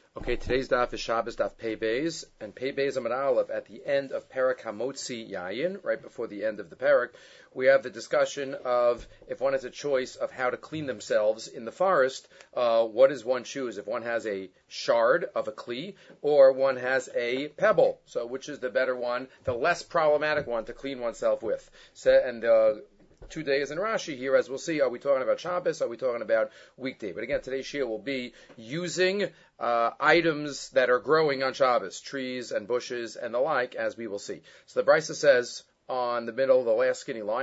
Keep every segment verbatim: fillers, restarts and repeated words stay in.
Okay, today's daf is Shabbos daf Pei Beis, and Pei Beis Amud Aleph at the end of Parak Hamotzi Yayin, right before the end of the Parak, we have the discussion of if one has a choice of how to clean themselves in the forest, uh, what does one choose? If one has a shard of a kli, or one has a pebble, so which is the better one, the less problematic one to clean oneself with? So, and uh, two days in Rashi here, as we'll see, are we talking about Shabbos? Are we talking about weekday? But again, today's shir will be using uh, items that are growing on Shabbos, trees and bushes and the like, as we will see. So the Brisa says on the middle, the last skinny line,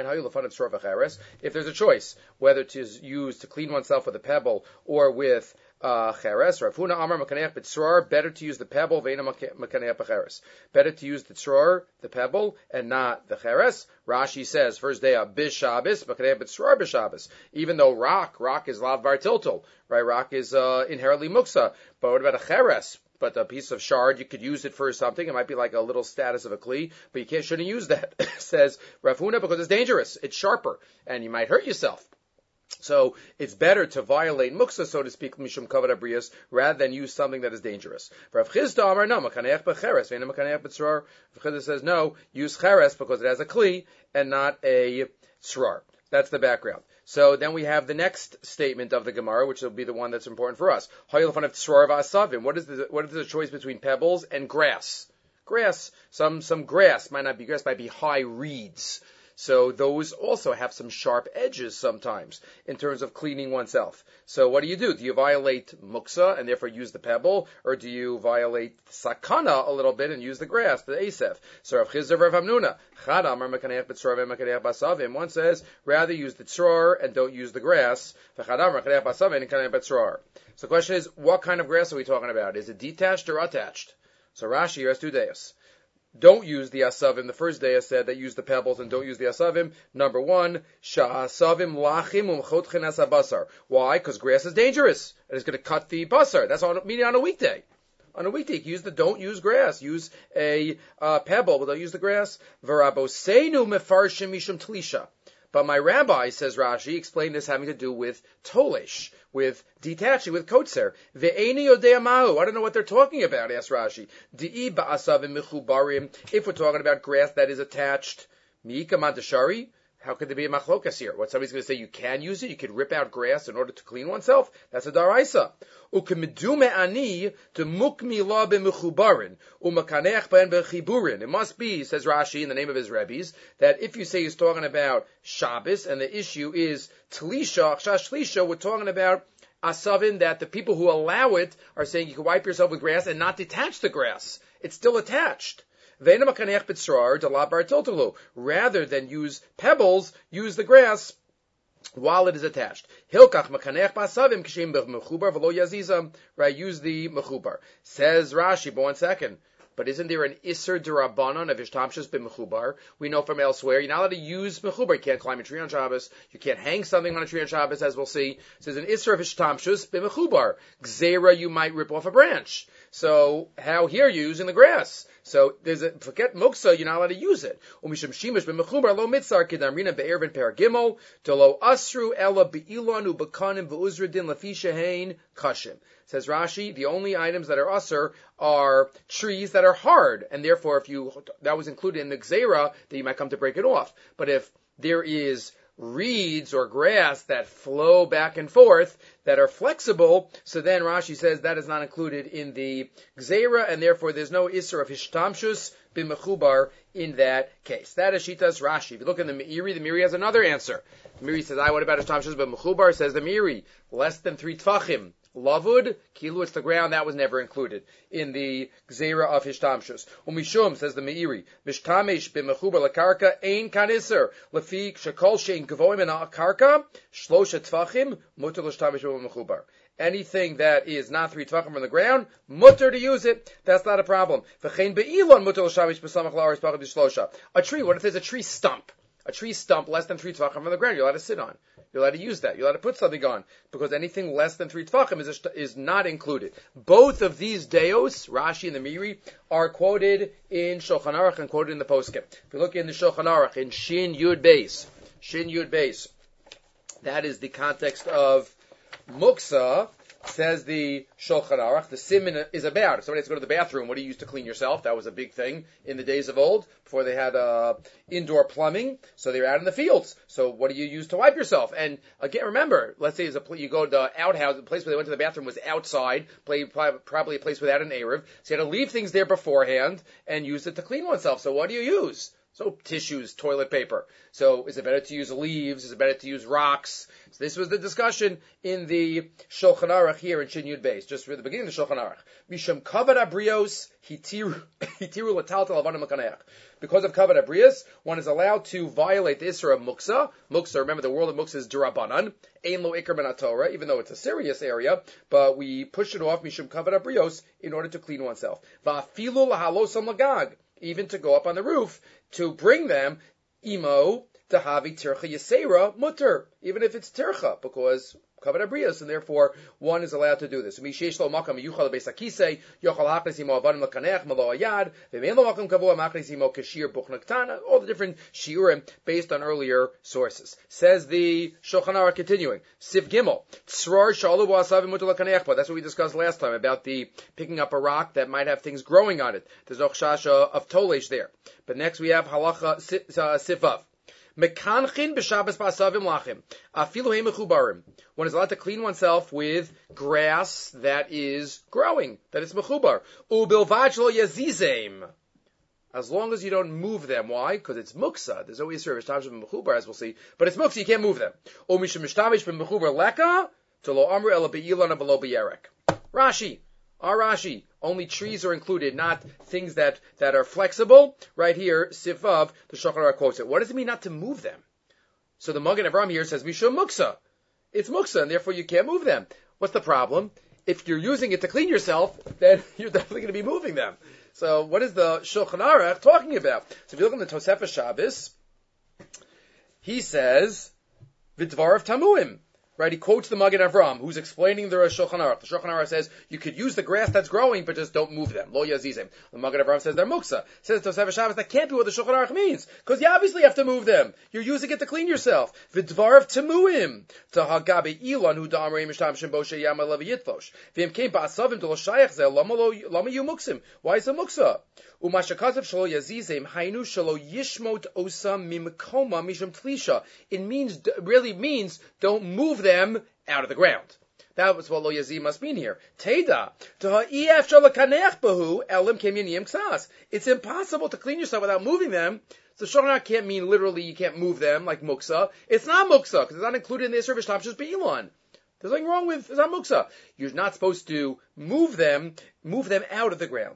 if there's a choice whether to use to clean oneself with a pebble or with Uh, cheres, Rav Huna Amar Mekaneach b'tzror, better to use the pebble, ve'ena mekaneach b'cheres. Better to use the tzror, the pebble, and not the cheres. Rashi says, first day of b'Shabbos, mekaneach b'tzror b'Shabbos. Even though rock, rock is lav bar tiltul, right? Rock is uh, inherently muksa. But what about a cheres? But a piece of shard, you could use it for something. It might be like a little status of a kli, but you can't, shouldn't use that. Says Rav Huna, because it's dangerous. It's sharper, and you might hurt yourself. So it's better to violate muksa, so to speak, mishum kavod abrius, rather than use something that is dangerous. Rav Chizda Amar no, mekaneach b'cheres, ve'ena mekaneach b'tzror. Rav Chizda says no, use cheres because it has a kli and not a tzror. That's the background. So then we have the next statement of the Gemara, which will be the one that's important for us. What is the, what is the choice between pebbles and grass? Grass, some some grass might not be grass, might be high reeds. So those also have some sharp edges sometimes in terms of cleaning oneself. So what do you do? Do you violate muksa and therefore use the pebble, or do you violate sakana a little bit and use the grass, the asef? So Rav Chizda Rav Hamnuna, Chad Amar mekaneach b'tzror ve'mekaneach b'asavim. One says rather use the tzror and don't use the grass. V'chad Amar mekaneach b'asavim and mekaneach b'tzror. So the question is, what kind of grass are we talking about? Is it detached or attached? So Rashi here has two days. Don't use the asavim. The first day I said that use the pebbles and don't use the asavim. Number one, sha'asavim lachim umchotchen asabasar. Why? Because grass is dangerous. And it's going to cut the basar. That's on, meaning on a weekday. On a weekday, use the, don't use grass. Use a uh, pebble, but don't use the grass. V'raboseinu mefarshim mishum tlisha. But my rabbi, says Rashi, explained this having to do with tolesh, with detaching, with kotzer. Ve'eni yodea mahu. I don't know what they're talking about, asks Rashi. Di'i ba'asavim mechubarim. If we're talking about grass that is attached, mi'ika mandashari, how could there be a machlokas here? What, somebody's going to say you can use it, you can rip out grass in order to clean oneself? That's a daraisa. Ukemidume ani to mukmi la b'mechubarin umakaneach ben b'chiburin. It must be, says Rashi in the name of his rabbis, that if you say he's talking about Shabbos and the issue is tlisha, chash tlisha, we're talking about asavin, that the people who allow it are saying you can wipe yourself with grass and not detach the grass. It's still attached. Rather than use pebbles, use the grass while it is attached. Right, use the mechubar. Says Rashi, but one second. But isn't there an Isser D'Rabbanan of Ishtamshus b'mechubar? We know from elsewhere, you're not allowed to use mechubar. You can't climb a tree on Shabbos. You can't hang something on a tree on Shabbos, as we'll see. It says an Isser of Ishtamshus b'mechubar. Gzera, you might rip off a branch. So, how here you're using the grass? So, there's a, forget muksa, you're not allowed to use it. Umisham shimush b'mechubar lo mitzar kidamrina be'ervin peragimol to lo asru ela be'ilanu b'kanim v'uzradin lafi shehein kashim. Says Rashi, the only items that are usher are trees that are hard, and therefore if you, that was included in the gzera, that you might come to break it off. But if there is reeds or grass that flow back and forth, that are flexible, so then Rashi says that is not included in the gzera, and therefore there's no isser of hishtamshus b'mechubar in that case. That is Shitas Rashi. If you look in the Meiri, the Meiri has another answer. The Meiri says, I, what about hishtamshus b'mechubar? Says the Meiri, less than three tfachim. Lavud, kilu, it's the ground, that was never included in the gzera of hishtamshus. Umishum, says the Meiri, mishtamesh b'mechubar lakarka ein kaniser, lefi shekol shein gavoim en karka, shlosha tfachim, mutar l'shtamesh b'mechubar. Anything that is not three tvachim from the ground, mutter to use it. That's not a problem. V'chein be'ilon mutar l'shtamesh b'samach la'aris pachim b'shlosha. A tree, what if there's a tree stump? A tree stump less than three tvachim from the ground, you're allowed to sit on. You're allowed to use that. You're allowed to put something on, because anything less than three tvachim is, is not included. Both of these deos, Rashi and the Meiri, are quoted in Shulchan Aruch and quoted in the Poskim. If you look in the Shulchan Aruch, in Shin Yud Beis, Shin Yud Beis, that is the context of muksa. Says the Shulchan Aruch, the siman is about. If somebody has to go to the bathroom, what do you use to clean yourself? That was a big thing in the days of old, before they had uh, indoor plumbing, so they were out in the fields. So what do you use to wipe yourself? And again, remember, let's say a, you go to the outhouse, the place where they went to the bathroom was outside, probably a place without an Eruv, so you had to leave things there beforehand and use it to clean oneself. So what do you use? So tissues, toilet paper. So is it better to use leaves? Is it better to use rocks? So this was the discussion in the Shulchan Aruch here in Shin Yud Beis, just for the beginning of the Shulchan Aruch. Misham kavod abrios hitiru hitiru lataltal avanim l'kaneach. Because of kavod abrios, one is allowed to violate the Isra of Muksa. Muksa, remember the world of Muksa is Durabanan. Ein lo ikar min Torah, even though it's a serious area, but we push it off Misham kavod abrios in order to clean oneself. Va'afilu lahalosam lagag. Even to go up on the roof, to bring them, imo, tahavi tircha yasera mutter, even if it's tircha, because kavod abrios, and therefore one is allowed to do this. All the different shiurim based on earlier sources. Says the Shulchan Aruch continuing, Sif Gimel, that's what we discussed last time about the picking up a rock that might have things growing on it. There's no chasha of tolesh there. But next we have halacha sifav. Mekanchin b'Shabbos ba'asavim lachim. Afilu he mechubarim. One is allowed to clean oneself with grass that is growing, that is mechubar. Ubilvad lo yazizem. As long as you don't move them. Why? Because it's muksa. There's always service times of mechubar, as we'll see. But it's muksa, you can't move them. O mishum mishtamish b'mechubar leka, to lo amru ela be'ilan v'lo be'yerek. Rashi. Our Rashi, only trees are included, not things that, that are flexible. Right here, Sifav, the Shulchan Aruch quotes it. What does it mean not to move them? So the Magen Avraham here says, Mishum Muksa. It's Muksa, and therefore you can't move them. What's the problem? If you're using it to clean yourself, then you're definitely going to be moving them. So what is the Shulchan Aruch talking about? So if you look in the Tosefah Shabbos, he says, V'dvarav Tamuim. Right, he quotes the Magen Avraham, who's explaining the Shulchan Aruch. The Shulchan Aruch says, you could use the grass that's growing, but just don't move them. Lo yazizem. The Magen Avraham says they're muksa. Says Tosefah Shabbos, that can't be what the Shulchan Aruch means. Because you obviously have to move them. You're using it to clean yourself. V'dvarav temuim. Tahagabe ilan hu da'amrei mishtam shem bo sheyama levi yitlosh. V'im kein ba'asavim to lo shayach zeh, lama yu muksim. Why is it muksa? Umashakazav shalo yazizem, hainu shalo yishmot osam mimkoma misham tlisha. It means, really means, don't move them them out of the ground. That was what lo yazim must mean here. Teda, it's impossible to clean yourself without moving them. So Shulchan Aruch can't mean literally you can't move them like muksa. It's not muksa because it's not included in the Isra v'Shtam just be'ilan. There's nothing wrong with it's not muksa. You're not supposed to move them, move them out of the ground.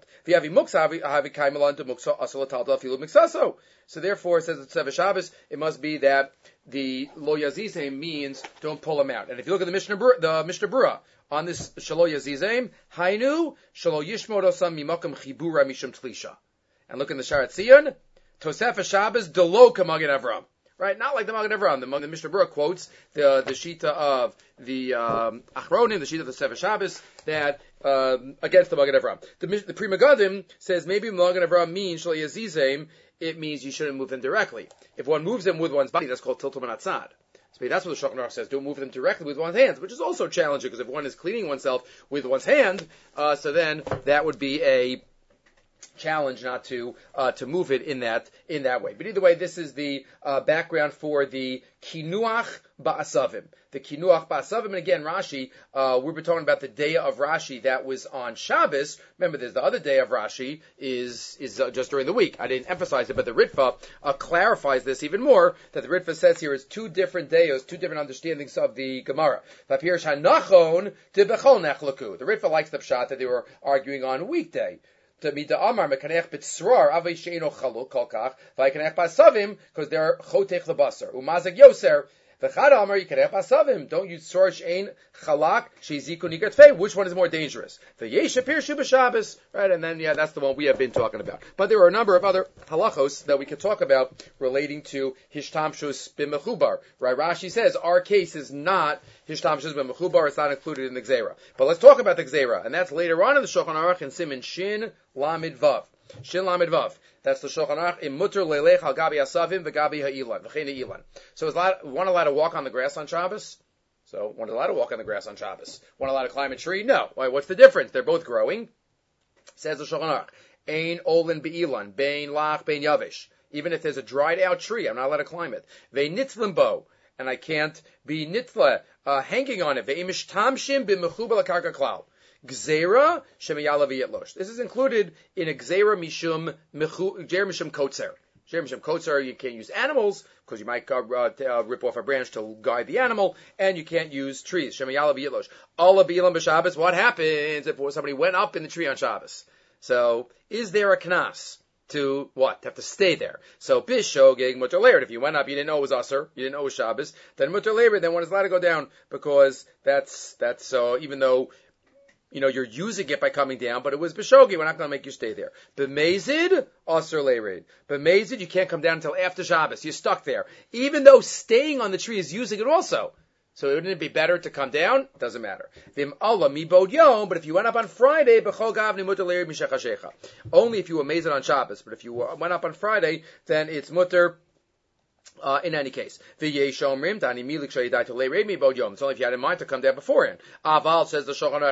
So therefore, it says at Tosefah Shabbos, it must be that the lo yazizem means don't pull them out. And if you look at the Mishnah, the Mishnah Berurah on this shalo yazizem, hainu shalo yishmod osam mimakom chibura mishum tlisha. And look in the Sharat Tzion, Tosefah Shabbos delo k'Magen Avraham. Right, not like the Magen Avraham. The, the Mishnah Berurah quotes the the shita of the um, Achronim, the shita of the Tosefah Shabbos, that um, against the Magen Avraham. The, the Pri Megadim says maybe Magen Avraham means shlo yazizem. It means you shouldn't move them directly. If one moves them with one's body, that's called tiltum and atzad. So that's what the Shulchan Aruch says. Don't move them directly with one's hands, which is also challenging because if one is cleaning oneself with one's hand, uh, so then that would be a challenge not to uh, to move it in that in that way. But either way, this is the uh, background for the kinuach ba'asavim. The kinuach ba'asavim, and again, Rashi, uh, we were talking about the day of Rashi that was on Shabbos. Remember, there's the other day of Rashi is is uh, just during the week. I didn't emphasize it, but the Ritva uh, clarifies this even more. That the Ritva says here is two different days, two different understandings of the Gemara. The Ritva likes the pshat that they were arguing on weekday. Because they're chotech lebasar. Umazag yoser. V'chad amar yikarech basavim. Don't use sorach ein chalak sheiziku nigat fei. Which one is more dangerous? The yeshapir pirshu b'Shabbos, right? And then yeah, that's the one we have been talking about. But there are a number of other halachos that we could talk about relating to hishtamshus b'mechubar. Right? Rashi says our case is not hishtamshus b'mechubar. It's not included in the gzeira. But let's talk about the gzeira, and that's later on in the Shulchan Aruch in Siman Shin Lamed Vav. Shin Lamed Vav. That's the Shulchan Aruch. Im muter leilech al gabi asavim v'gabi ha'ilan v'chein ha'ilan. So is one allowed to walk on the grass on Shabbos? So one is allowed to walk on the grass on Shabbos. One allowed to climb a tree? No. Why? What's the difference? They're both growing. Says the Shulchan Aruch, Ein olin be'ilan, bein lach, bein yavish. Even if there's a dried out tree, I'm not allowed to climb it. Ve'nitzlim bo, and I can't be nitla, uh, hanging on it. Ve'imish tamshim b'mechuba l'karka klal. Gzeira shemiyala v'yetlosh. This is included in a gzeira mishum mechu, gzeira mishum kotzer. Gzeira mishum kotzer, you can't use animals, because you might uh, uh, rip off a branch to guide the animal, and you can't use trees. Shemiyala v'yetlosh. Allah b'ilam b'Shabbos, what happens if somebody went up in the tree on Shabbos? So, is there a knas to what? To have to stay there. So, bishogeg mutter layered. If you went up, you didn't know it was Aser, you didn't know it was Shabbos, then mutter layered, then one is allowed to go down, because that's, that's, so, uh, even though, you know, you're using it by coming down, but it was bishogeg, we're not going to make you stay there. B'mezid, Aser layered. B'mezid, you can't come down until after Shabbos. You're stuck there. Even though staying on the tree is using it also. So wouldn't it be better to come down? Doesn't matter. But if you went up on Friday, only if you were mazed on Shabbos. But if you went up on Friday, then it's mutter uh, in any case. It's only if you had in mind to come down beforehand. Aval says the Shulchan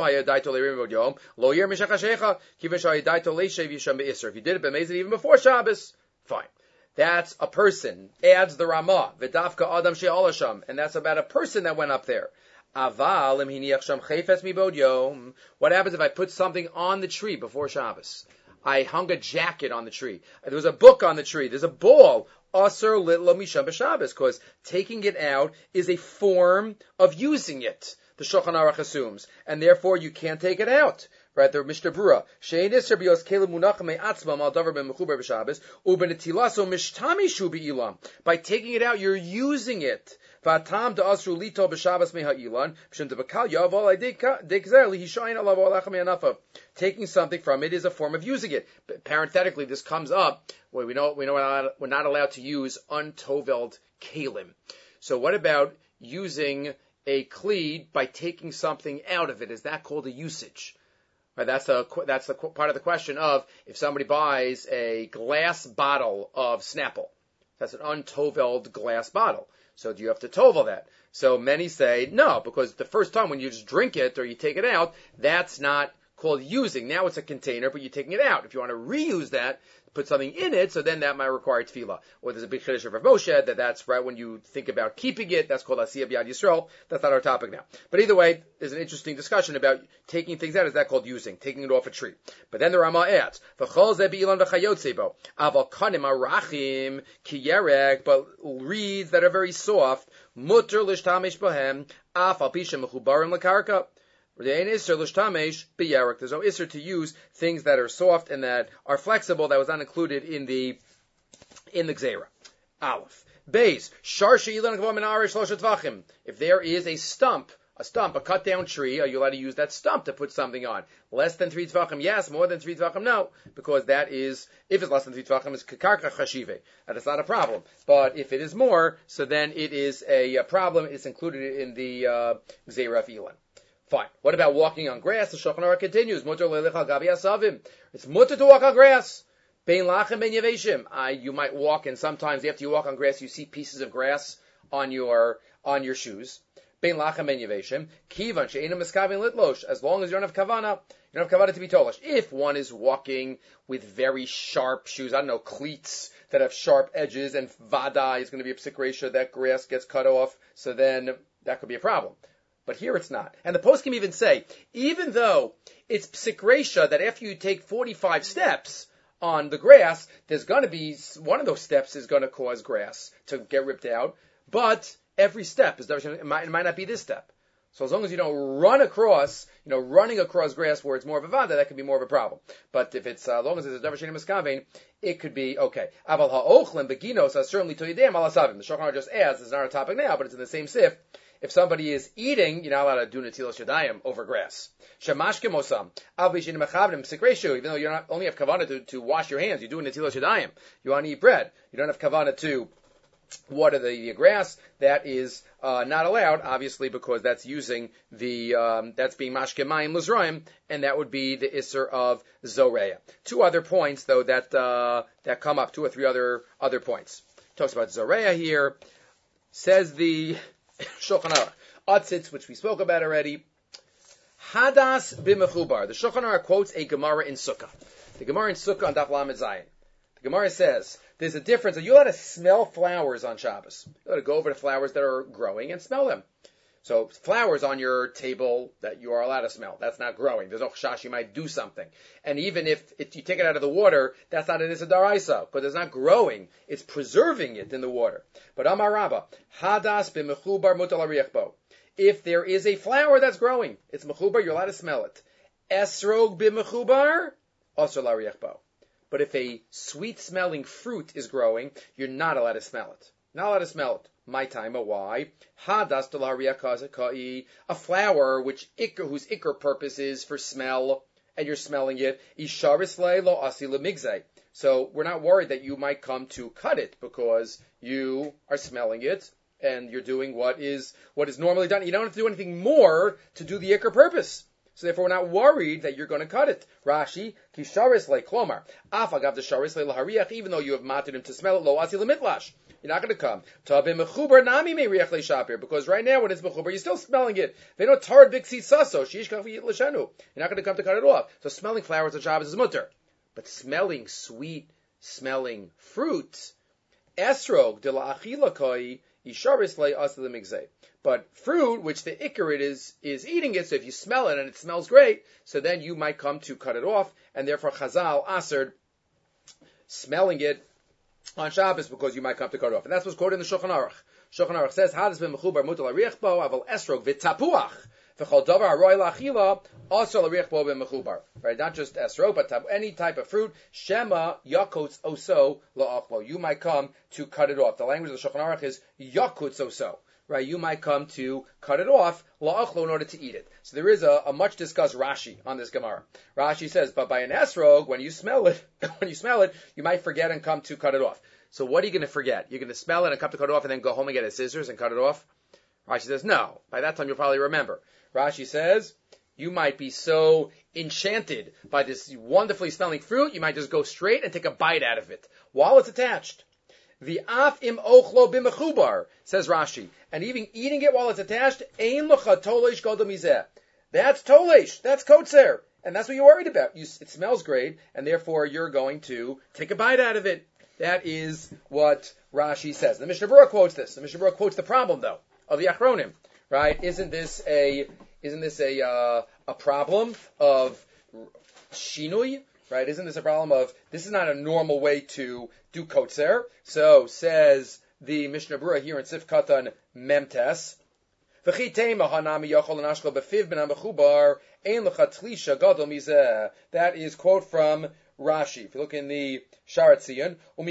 Aruch, if you did it by mazed even before Shabbos, fine. That's a person. Adds the Ramah. V'dafka Adam she'olasham. And that's about a person that went up there. Aval im hiniach sham chayfes mibod yom. What happens if I put something on the tree before Shabbos? I hung a jacket on the tree. There was a book on the tree. There's a ball. Aser litlo misham b'Shabbos. Because taking it out is a form of using it. The Shulchan Aruch assumes. And therefore you can't take it out. Right, the Mishnah Brura. Shein iser bios kelim munachim me'atzmam al davar ben mechuber b'Shabbos ubenetilaso mishtamishu be'ilam. By taking it out, you're using it. V'atam da'asru lito b'Shabbos meha'ilan b'shem debakal yaval dekzer lihishayin alav alachem me'anafav. Taking something from it is a form of using it. But parenthetically, this comes up. Well, we know we know we're not, we're not allowed to use untoveld kalim. So what about using a kli by taking something out of it? Is that called a usage? Right, that's the that's the part of the question of if somebody buys a glass bottle of Snapple, that's an untoveld glass bottle. So do you have to tovel that? So many say no, because the first time when you just drink it or you take it out, that's not called using. Now it's a container, but you're taking it out. If you want to reuse that, put something in it, so then that might require tefillah. Or there's a big chiddush of Rav Moshe that that's right when you think about keeping it, that's called asiyah b'yad Yisrael. That's not our topic now. But either way, there's an interesting discussion about taking things out. Is that called using? Taking it off a tree. But then the Rama adds, v'chol zeh bi'ilan v'chayotze bo, aval kanim arachim ki yerek, but reeds that are very soft, mutter l'shtamish bohem, af al pishem mechubarim l'karka. There's no isser to use things that are soft and that are flexible. That was not included in the in the gzeira. Aleph. Beis. If there is a stump, a stump, a cut down tree, are you allowed to use that stump to put something on? Less than three tvachim, yes. More than three tvachim, no. Because that is, if it's less than three tvachim, it's kakarka chashive. That is not a problem. But if it is more, so then it is a, a problem. It's included in the uh, gzeira of Elon. Fine. What about walking on grass? The Shulchan Aruch continues. It's mutter to walk on grass. Bein lachem ben yaveshim. You might walk, and sometimes after you walk on grass, you see pieces of grass on your on your shoes. Bein lachem ben yaveshim. Kivan she'enam miskavin litlosh. As long as you don't have kavana, you don't have kavana to be tolish. If one is walking with very sharp shoes, I don't know, cleats that have sharp edges, and vada is going to be a psik ratio, that grass gets cut off, so then that could be a problem. But here it's not. And the poskim even say, even though it's psik resha that after you take forty-five steps on the grass, there's going to be, one of those steps is going to cause grass to get ripped out, but every step is, it might, it might not be this step. So as long as you don't run across, you know, running across grass where it's more of a vada, that could be more of a problem. But if it's, uh, as long as it's a davar she'eino miskaven, it could be okay. Aval ha'ochlin beginos are certainly to yidem alasavim. The Shulchan Aruch just adds, it's not a topic now, but it's in the same sif. If somebody is eating, you're not allowed to do netilas yadayim over grass. Shemashke mosam. Avlishin mechavnim psikreshu. Even though you don't only have kavanah to, to wash your hands, you do netilas yadayim. You want to eat bread. You don't have kavanah to water the, the grass. That is uh, not allowed, obviously, because that's using the um, that's being mashke mayim lizraim, and that would be the isser of zoreya. Two other points, though, that uh, that come up. Two or three other other points. Talks about zoreya here. Says the Shulchan Aruch, Atzitz, which we spoke about already. Hadas b'mechubar. The Shulchan Aruch quotes a Gemara in Sukkah. The Gemara in Sukkah on Daf Lamed Zayin. The Gemara says there's a difference. You're allowed to smell flowers on Shabbos. You're allowed to go over to flowers that are growing and smell them. So flowers on your table that you are allowed to smell. That's not growing. There's no chashash. You might do something. And even if, if you take it out of the water, that's not an issa daraisa, because it's not growing. It's preserving it in the water. But Amar Rabba, hadas b'mechubar mutal ariach bo. If there is a flower that's growing, it's mechubar, you're allowed to smell it. Esrog b'mechubar, asr l'ariach bo. But if a sweet-smelling fruit is growing, you're not allowed to smell it. Not allowed to smell it. My time, why? Hadas d'l'ariach a flower which ikr, whose ikr purpose is for smell, and you're smelling it. Isharis lo asi lemigzei. So we're not worried that you might come to cut it because you are smelling it and you're doing what is what is normally done. You don't have to do anything more to do the ikr purpose. So therefore, we're not worried that you're going to cut it. Rashi, kisharis le klomar, afagav the sharis le lahariach, even though you have mated him to smell it, lo asi lemitlash. You're not going to come. Tabim mechubar nami me riach le shapir, because right now when it's mechubar, you're still smelling it. They don't tar biksi saso sheish kafi leshanu. You're not going to come to cut it off. So smelling flowers on Shabbos is mutter, but smelling sweet, smelling fruit, esrog de la achila koi isharis le asi lemigzei. But fruit, which the ikar it is, is eating it, so if you smell it and it smells great, so then you might come to cut it off, and therefore Chazal asered smelling it on Shabbos because you might come to cut it off. And that's what's quoted in the Shulchan Aruch. Shulchan Aruch says, Hadas b'mechubar mutal ariach bo, aval esrog v'tapuach, v'chol davar haroy la'achila, also l'ariach bo b'mechubar. Right, not just esrog, but any type of fruit, shema yakutz oso la'achlo. You might come to cut it off. The language of the Shulchan Aruch is yakutz oso. Right, you might come to cut it off, la'achlo, in order to eat it. So there is a, a much discussed Rashi on this Gemara. Rashi says, but by an esrog, when you smell it, when you smell it, you might forget and come to cut it off. So what are you going to forget? You're going to smell it and come to cut it off and then go home and get a scissors and cut it off? Rashi says, no. By that time you'll probably remember. Rashi says, you might be so enchanted by this wonderfully smelling fruit, you might just go straight and take a bite out of it while it's attached. The af im ochlo b'mechubar, says Rashi, and even eating it while it's attached, ein lecha toleish gadol mizeh. That's toleish, that's kotzer, and that's what you're worried about. You, it smells great, and therefore you're going to take a bite out of it. That is what Rashi says. The Mishnah Berurah quotes this. The Mishnah Berurah quotes the problem, though, of the Achronim, right? Isn't this a isn't this a uh, a problem of shinui? Right? Isn't this a problem of, this is not a normal way to do kotzer? So, says the Mishnah Berurah here in Sif Katan Memtes, that is quote from Rashi. If you look in the Sharat Tzion,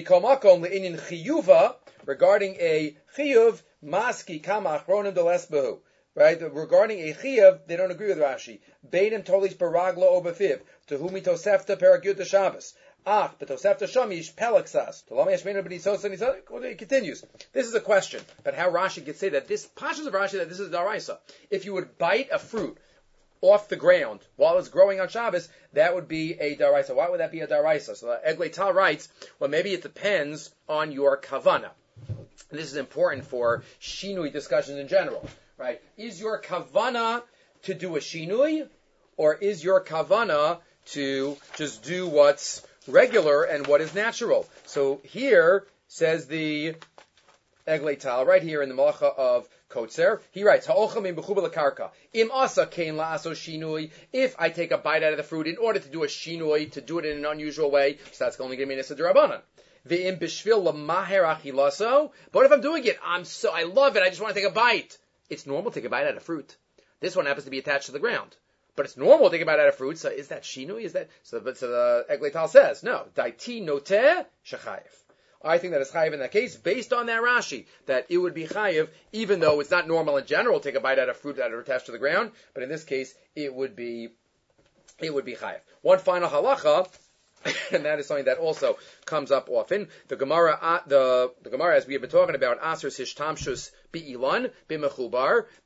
regarding a chiyuv, maski kama achronim delesbehu. Right, regarding a chiyav, they don't agree with Rashi. Beinim tolis baraglo o befiv, to whom he tosefta peragyut the Shabbos. Ach, but tosefta shamish pelaksas. It continues. This is a question, but how Rashi could say that this, pashas of Rashi, that this is daraisa. If you would bite a fruit off the ground while it's growing on Shabbos, that would be a daraisa. Why would that be a daraisa? So Eglei Tal writes, well, maybe it depends on your kavana. And this is important for shinui discussions in general. Right? Is your kavana to do a shinui, or is your kavana to just do what's regular and what is natural? So here, says the Eglei Tal, right here in the Malacha of Kotzer, he writes, Ha'ocham im b'chuba l'karka, im asa kein la'aso shinui, if I take a bite out of the fruit in order to do a shinui, to do it in an unusual way, so that's only going to be Nisa D'Rabbanan. Ve'im b'shvil l'maher achilaso, but if I'm doing it, I'm so, I love it, I just want to take a bite. It's normal to take a bite out of fruit. This one happens to be attached to the ground. But it's normal to take a bite out of fruit, so is that shinui? Is that, so, but, so the Eglei Tal says, no, daiti noteh shechayev. I think that it's chayev in that case, based on that Rashi, that it would be chayev, even though it's not normal in general to take a bite out of fruit that are attached to the ground, but in this case, it would be, it would be chayev. One final halacha, and that is something that also comes up often. The Gemara, uh, the, the Gemara, as we have been talking about, Aser Sishtamshus Bi'ilan Bimechubar, but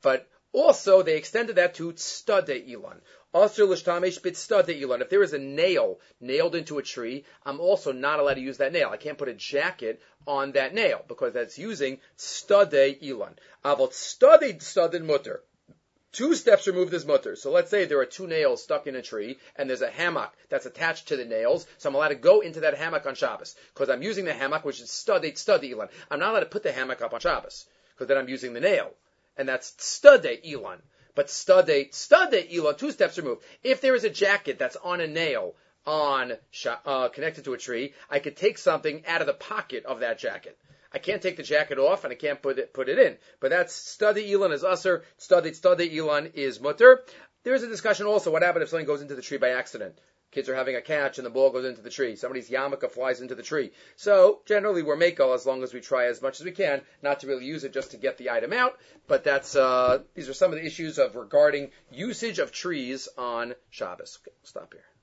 Also, they extended that to tztade ilan. Asur l'shtamesh b'tztade ilan. If there is a nail nailed into a tree, I'm also not allowed to use that nail. I can't put a jacket on that nail because that's using tztade ilan. Avot tztade tztade mutter. Two steps removed is mutter. So let's say there are two nails stuck in a tree, and there's a hammock that's attached to the nails, so I'm allowed to go into that hammock on Shabbos, because I'm using the hammock, which is stade, stade ilan. I'm not allowed to put the hammock up on Shabbos, because then I'm using the nail, and that's stade ilan. But stade, stade ilan, two steps removed. If there is a jacket that's on a nail, on uh, connected to a tree, I could take something out of the pocket of that jacket. I can't take the jacket off and I can't put it put it in. But that's study ilan is usher, study study ilan is mutter. There's a discussion also what happens if something goes into the tree by accident. Kids are having a catch and the ball goes into the tree. Somebody's yarmulke flies into the tree. So generally we're makel as long as we try as much as we can not to really use it just to get the item out. But that's uh, these are some of the issues of regarding usage of trees on Shabbos. Okay, stop here.